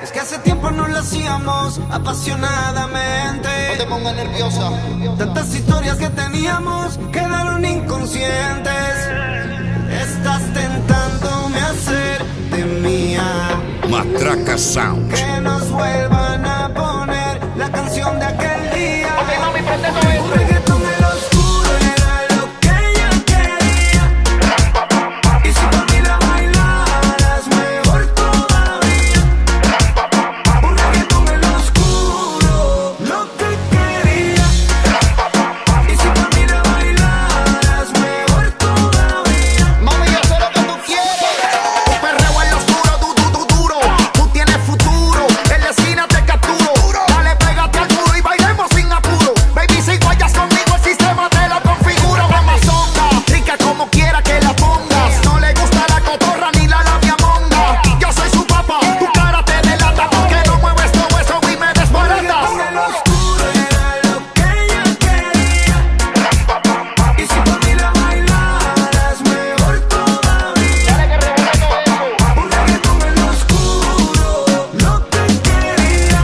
Es que hace tiempo no lo hacíamos apasionadamente. No te pongas nerviosa. Tantas historias que teníamos quedaron inconscientes. Estás tentándome a hacerte mía. Matraca Sound. Que nos vuelvan a poner la canción de aquel día. Ok, mami, prende todo eso. Un reggaetón en lo oscuro era lo que ella quería. Y si por mí la bailaras, mejor todavía. Un reggaetón en lo oscuro, lo que quería. Y si por mí la bailaras, mejor todavía. Mami, yo sé lo que tú quieres. Un perreo en lo oscuro, duro. Tú tienes futuro. En la esquina te capturo. Dale, pégate al muro y bailemos sin apuro. Baby, si guayas conmigo, el sistema te lo configuro. Amazonga, rica como quiera que la pongas. No le gusta la cotorra ni la labia monga. Yo soy su papá, tu cara te delata. Porque no mueves todo eso y me desbaratas. En lo oscuro era lo que ella quería. Y si por mí la bailaras, mejor todavía. Un reggaetón en lo oscuro, lo que quería.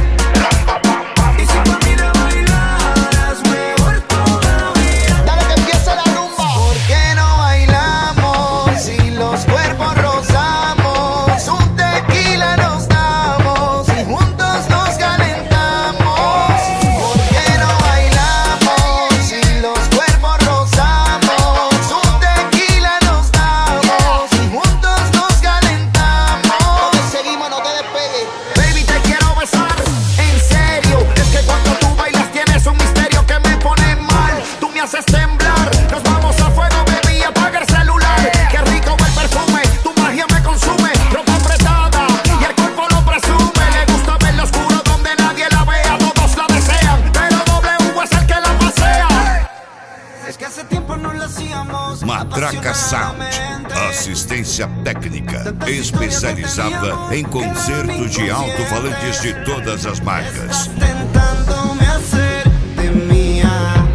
Y si por mí la bailaras, mejor todavía. Dale que empiece la rumba. ¿Por qué no bailamos si los cuerpos rozamos? Un tequila nos damos y juntos nos calentamos. ¿Por qué no bailamos si los cuerpos rozamos? Un tequila nos damos y juntos nos calentamos. Seguimos, no te despegues. Baby, te quiero besar, en serio. Es que cuando tú bailas tienes un misterio que me pone mal. Tú me haces temblar. Nos vamos a fuego, baby, apaga el celular. Qué rico el perfume, tu magia me consume. Ropa apretada y el cuerpo lo presume. Le gusta ver lo oscuro donde nadie la vea. Todos la desean, pero W es el que la pasea. Es que hace tiempo no lo hacíamos Matraca Sound. apasionadamente. Assistência técnica especializada em concertos de alto-falantes de todas as marcas. Tentándome a hacerte mía.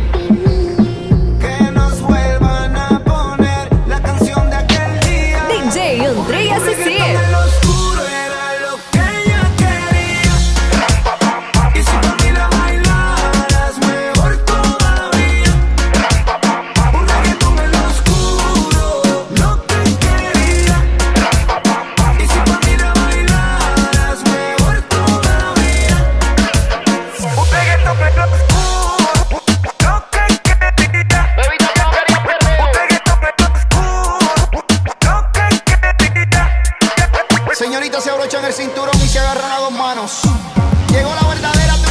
Que nos vuelvan a poner la canción de aquel día. DJ Andrei Un reggaetón SC. en lo oscuro era lo que ella quería. Y si por mí la bailaras, mejor todavía. Un reggaetón en lo oscuro, lo que quería. Y si por mí la bailaras, mejor todavía. Un reggaetón en lo oscuro, lo que quería. Baby, también quería perreo. Un reggaetón en lo oscuro, lo que quería. Señoritas, se abrochan el cinturón y se agarran a dos manos. Llegó la verdadera